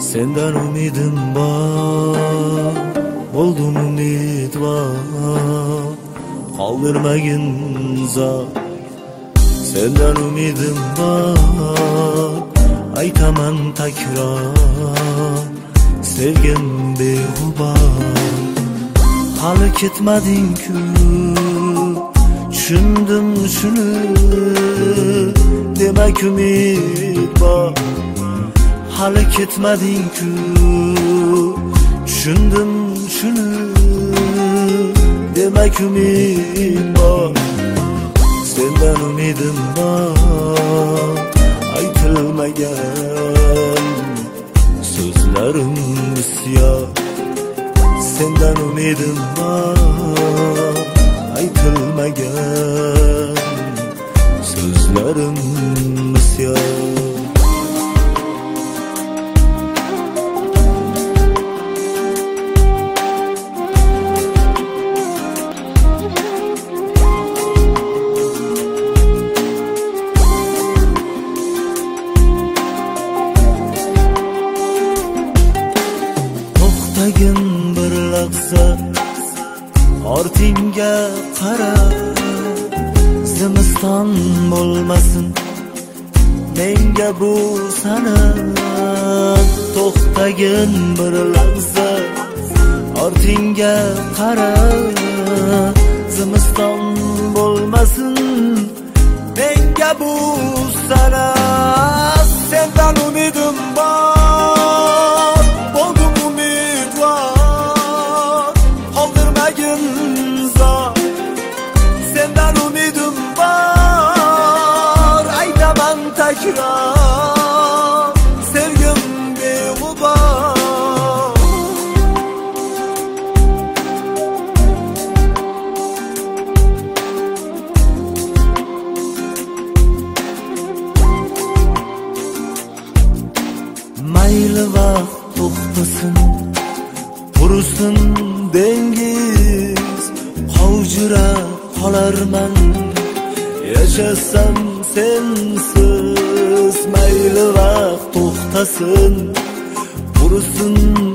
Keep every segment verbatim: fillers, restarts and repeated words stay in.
Sendan umidim bor, bo'ldum umidvor, qoldirmagin zot. Sendan umidim bor, aytaman takror, sevgim beg'ubor. Hali ketmading-ku, tushundim shuni, demak umid bor. Hali ketmading-ku, tushundim shuni, demak umid bor. Sendan umidim bor, aytilmagan so'zlarim bisyor. Sendan umidim bor, aytilmagan so'zlarim bisyor. To'xtagin bir lahza, ortingga qara, zimiston bo'lmasin menga bu sana. To'xtagin bir lahza, ortingga qara, zimiston bo'lmasin menga bu sana. Sendan umidim bor, bo'ldum umidvor, qoldirmagin zot. Sendan umidim bor, aytaman takror, sevgim beg'ubor. Mayli vaqt to'xtasin, qurisin dengiz, qovjirab qolarman yashasam sensiz. Mayli vaqt to'xtasin, qurisin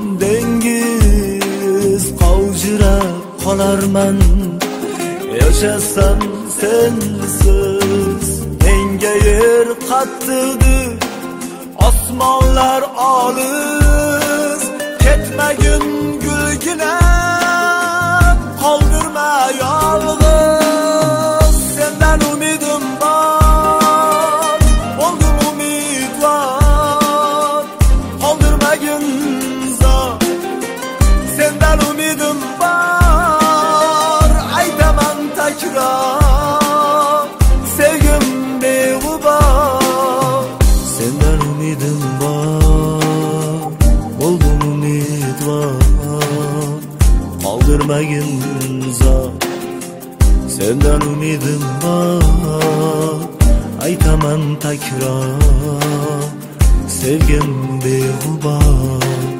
dengiz, qovjirab qolarman yashasam sensiz. Menga yer qattiqdir, osmonlar olis, ketmagin gulgina, qoldirma yolg'iz. Sendan umidim bor, bo'ldum umidvor, qoldirmagin zot. Sendan umidim bor, aytaman takror, sevgim beg'ubor. Sendan umidim bor, bo'ldum umidvor, qoldirmagin zot. Sendan umidim bor, aytaman takror, sevgim beg'ubor.